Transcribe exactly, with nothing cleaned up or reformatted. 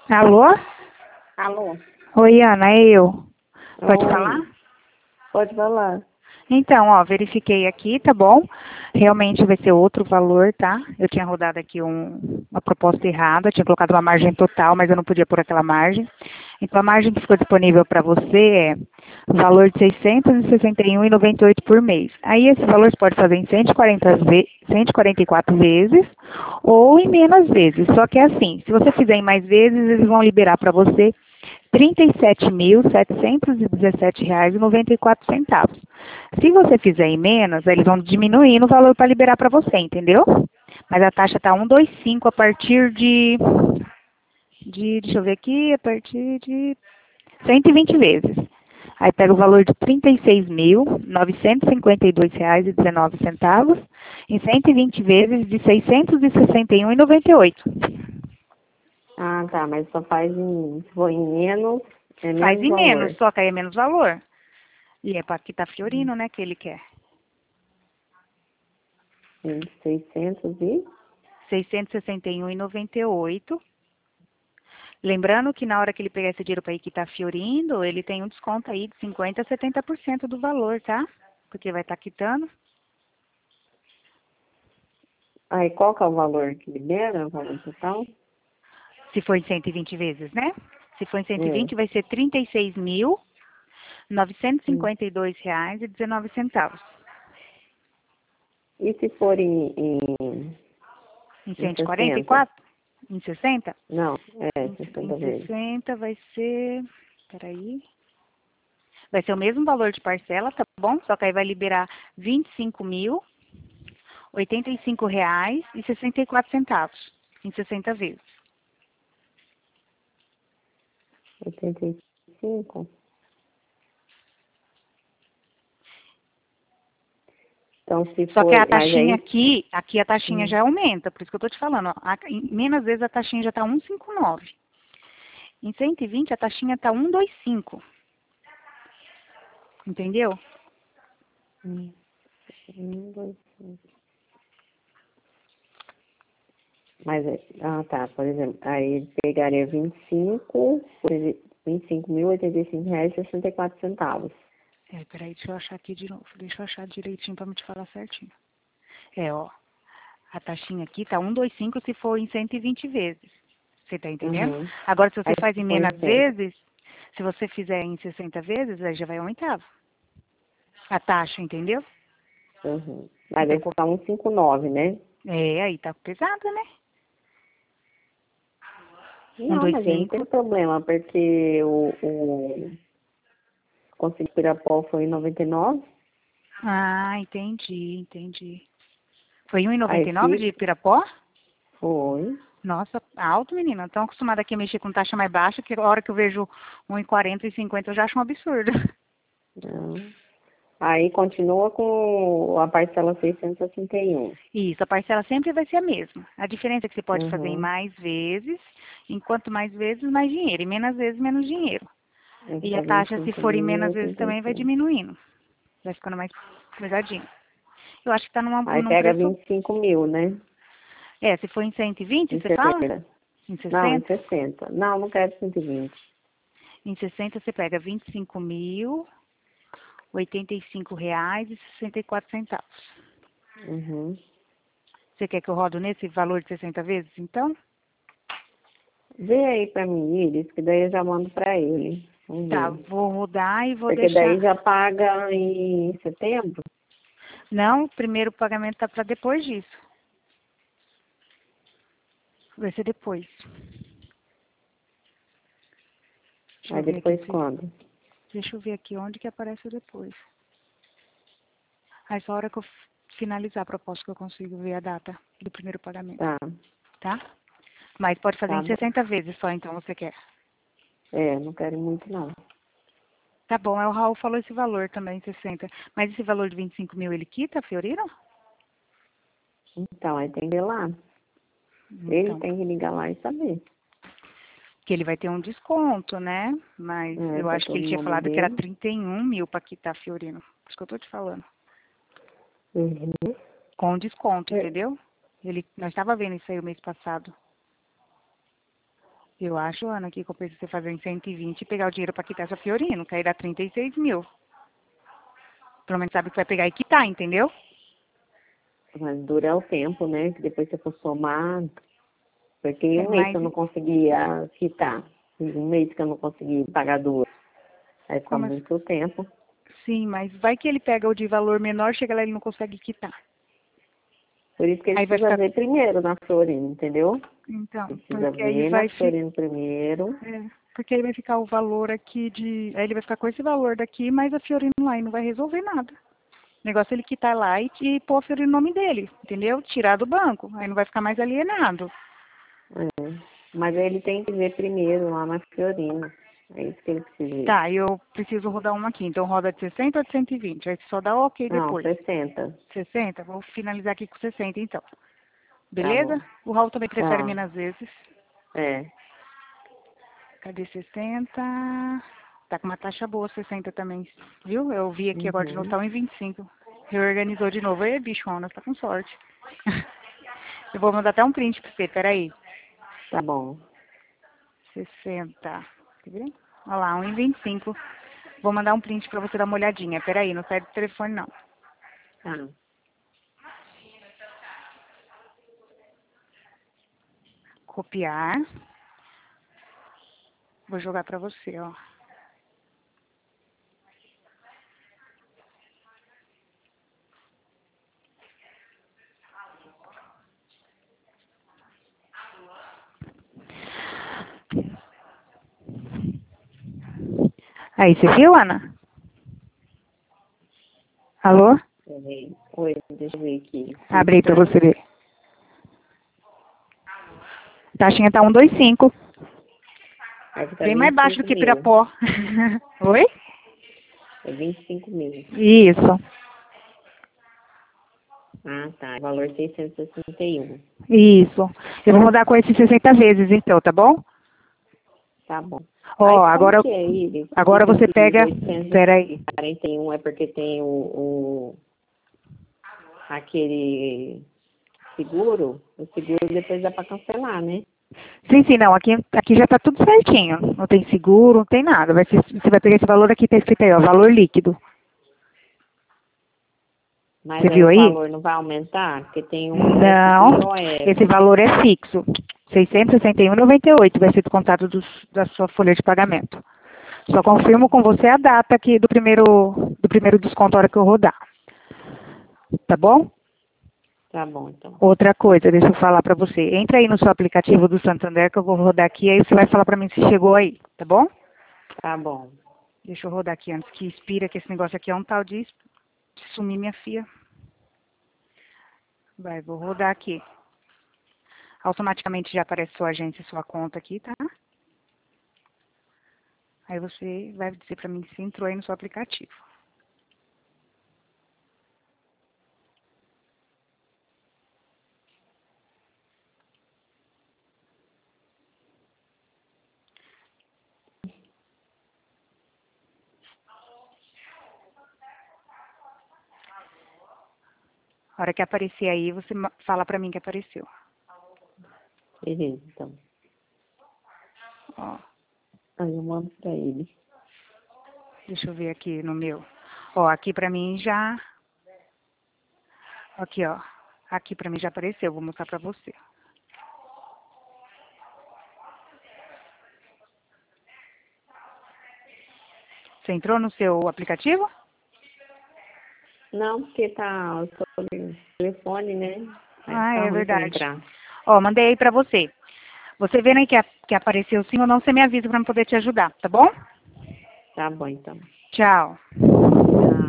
Alô? Alô? Oi, Ana, é eu. Pode Oi. falar? Pode falar. Então, ó, verifiquei aqui, tá bom? Realmente vai ser outro valor, tá? Eu tinha rodado aqui um- uma proposta errada, tinha colocado uma margem total, mas eu não podia pôr aquela margem. Então, a margem que ficou disponível para você é valor de seiscentos e sessenta e um reais e noventa e oito centavos por mês. Aí, esse valor você pode fazer em cento e quarenta ve- cento e quarenta e quatro vezes ou em menos vezes. Só que é assim, se você fizer em mais vezes, eles vão liberar para você trinta e sete mil, setecentos e dezessete reais e noventa e quatro centavos. Se você fizer em menos, eles vão diminuindo o valor para liberar para você, entendeu? Mas a taxa está cento e vinte e cinco a partir de, de, deixa eu ver aqui, a partir de cento e vinte vezes. Aí pega o valor de trinta e seis mil, novecentos e cinquenta e dois reais e dezenove centavos em cento e vinte vezes de seiscentos e sessenta e um reais e noventa e oito centavos. Ah, tá, mas só faz em, se for em menos, é Faz menos em menos, valor. só que aí é menos valor. E é para que tá Fiorino, né, que ele quer. Em seiscentos e... seiscentos e sessenta e um reais e noventa e oito centavos. Lembrando que na hora que ele pegar esse dinheiro para ir quitar Fiorindo, ele tem um desconto aí de cinquenta a setenta por cento do valor, tá? Porque vai estar quitando. Aí, qual que é o valor que libera, o valor total? Se for em cento e vinte vezes, né? Se for em cento e É. vinte, vai ser trinta e seis mil, novecentos e Hum. cinquenta e dois reais e dezenove centavos. E se for em, em, Em em cento e quarenta e sessenta? quatro? Em sessenta? Não, é, Em, em sessenta vezes. sessenta vai ser... Peraí. Vai ser o mesmo valor de parcela, tá bom? Só que aí vai liberar vinte e cinco mil, oitenta e cinco reais e sessenta e quatro centavos em sessenta vezes. oitenta e cinco? Então, se Só que for... a Mas taxinha aí... aqui, aqui a taxinha Hum. já aumenta, por isso que eu tô te falando, ó, a, em menos vezes a taxinha já tá cento e cinquenta e nove. Em cento e vinte a taxinha tá cento e vinte e cinco. Entendeu? Hum. Um, dois, três. Mas, é- ah, tá, por exemplo, aí ele pegaria vinte e cinco, vinte e cinco mil, oitenta e cinco reais e sessenta e quatro centavos. É, peraí, deixa eu achar aqui de novo. Deixa eu achar direitinho pra me te falar certinho. É, ó, a taxinha aqui tá cento e vinte e cinco se for em cento e vinte vezes. Você tá entendendo? Uhum. Agora, se Aí você faz se em for em menos cem. vezes, se você fizer em sessenta vezes, aí já vai aumentar a taxa, entendeu? Uhum. Mas Então, aí co- fica cento e cinquenta e nove, né? é, aí tá pesado, né? Não, mas aí não tem cento e vinte e cinco. problema, porque o, o Conselho Pirapó foi em noventa e nove, Ah, entendi, entendi. Foi aí um e noventa e nove de fica, Pirapó? foi. Nossa, alto, menina. Tão acostumada aqui a mexer com taxa mais baixa, que a hora que eu vejo um e quarenta e cinquenta eu já acho um absurdo. Não. Aí continua com a parcela seiscentos e sessenta e um. Isso, a parcela sempre vai ser a mesma. A diferença é que você pode fazer em Uhum. mais vezes, enquanto mais vezes, mais dinheiro. E menos vezes, menos dinheiro. Aí E a fica vinte e taxa, se cinco for em mil, menos vezes, oitenta e também vai cinco. diminuindo. Vai ficando mais pesadinho. Eu acho que está Aí num pega preço... vinte e cinco mil, né? É, se for em cento e vinte, Em você fala? sessenta. Em Não, em sessenta? sessenta. Não, não quero cento e vinte. Em sessenta você pega vinte e cinco mil, oitenta e cinco reais e sessenta e quatro centavos. Uhum. Você quer que eu rodo nesse valor de sessenta vezes, então? Vê aí pra mim, Iris, que daí eu já mando pra ele. Vamos Tá, ver. vou rodar e vou Porque daí deixar... já paga em setembro. Não, o primeiro pagamento tá para depois disso. Vai ser depois. Deixa Aí eu ver aqui depois se... quando? Deixa eu ver aqui onde que aparece o depois. Aí só a hora que eu finalizar a proposta que eu consigo ver a data do primeiro pagamento, Tá, tá? Mas pode fazer tá em bom. sessenta vezes só, então, você quer. É, não quero muito não. Tá bom, é, o Raul falou esse valor também, sessenta. Mas esse valor de vinte e cinco mil ele quita, Fiorino? Então, aí tem que ir lá. Ele Então, tem que ligar lá e saber. que ele vai ter um desconto, né? Mas É, eu tá acho que todo ele tinha nome falado que era dele. trinta e um mil para quitar Fiorino. Por isso que eu tô te falando. Uhum. Com desconto, É. entendeu? Ele, nós estava vendo isso aí o mês passado. Eu acho, Ana, que compensa você fazer em cento e vinte e pegar o dinheiro para quitar essa Fiorino, que aí dá trinta e seis mil. Pelo menos sabe que vai pegar e quitar, entendeu? Mas dura o tempo, né? Que depois você for somar, porque É um mês que mais. eu não conseguia quitar, um mês que eu não consegui pagar duas. Aí fica Como assim? muito tempo. Sim, mas vai que ele pega o de valor menor, chega lá e ele não consegue quitar. Por isso que ele Aí vai precisa ficar. ver primeiro na Florino, entendeu? Então, Precisa porque aí ver na vai ficar. Florino primeiro. É, porque aí vai ficar o valor aqui de. Aí ele vai ficar com esse valor daqui, mas a Fiorino lá e não vai resolver nada. O negócio é ele quitar lá e, e pôr a Fiorino no nome dele, entendeu? Tirar do banco. Aí não vai ficar mais alienado. É. Mas aí ele tem que ver primeiro lá na Florino. É isso que ele precisa ver. Tá, eu preciso rodar uma aqui. Então roda de sessenta ou de cento e vinte? Aí só dá ok Não, depois. sessenta. sessenta? Vou finalizar aqui com sessenta então. Tá Beleza? bom. O Raul também prefere Tá. menos vezes. É. Cadê sessenta? Tá com uma taxa boa, sessenta também. Viu? Eu vi aqui agora de novo, Uhum. tá um e vinte e cinco. Reorganizou de novo. Ei, bichona, tá com sorte. Eu vou mandar até um print pra você, peraí. Tá bom. sessenta. Quer ver? Olha lá, um e vinte e cinco. Vou mandar um print pra você dar uma olhadinha. Peraí, não sai do telefone não. Tá. Copiar. Vou jogar pra você, ó. Aí, você viu, Ana? Alô? Peraí. Oi, deixa eu ver aqui. Abre aí pra Isso. você ver. A taxinha tá um vírgula vinte e cinco. Vai ficar Bem mais vinte e baixo do cinco que mil. Pirapó. Oi? É vinte e cinco mil. Isso. Ah, tá. Valor seiscentos e sessenta e um. Isso. Eu vou rodar com esses sessenta vezes, então, tá bom? Tá bom. Ó, Aí como agora, que é ele? agora Porque você esses pega... oitocentos e Peraí. quarenta e um é porque tem o, o aquele seguro? O seguro depois dá pra cancelar, né? Sim, sim, não. Aqui, aqui já tá tudo certinho. Não tem seguro, não tem nada. Vai ser, você vai pegar esse valor aqui, tá escrito aí, ó, valor líquido. Mas Você aí viu o aí? valor não vai aumentar? Porque tem um que parece que Não. só é. Esse valor é fixo. seiscentos e sessenta e um vírgula noventa e oito vai ser descontado dos, da sua folha de pagamento. Só confirmo com você a data aqui do primeiro, do primeiro desconto a hora que eu rodar. Tá bom? Tá bom, então. Outra coisa, deixa eu falar pra você. Entra aí no seu aplicativo do Santander que eu vou rodar aqui, aí você vai falar pra mim se chegou aí, tá bom? Tá bom. Deixa eu rodar aqui antes que expira, que esse negócio aqui é um tal de sumir minha filha. Vai, vou rodar aqui. Automaticamente já aparece sua agência e sua conta aqui, tá? Aí você vai dizer pra mim se entrou aí no seu aplicativo. A hora que aparecer aí, você ma- fala pra mim que apareceu. Beleza, então. Ó, Aí eu mando pra ele. deixa eu ver aqui no meu. Ó, aqui pra mim já... Aqui, ó. Aqui pra mim já apareceu, vou mostrar pra você. Você entrou no seu aplicativo? Não, porque tá o telefone, né? Aí Ah, fica é ruim pra verdade. entrar. Ó, mandei aí pra você. Você vendo aí que, a- que apareceu sim ou não, você me avisa pra eu poder te ajudar, tá bom? Tá bom, então. Tchau. Tchau.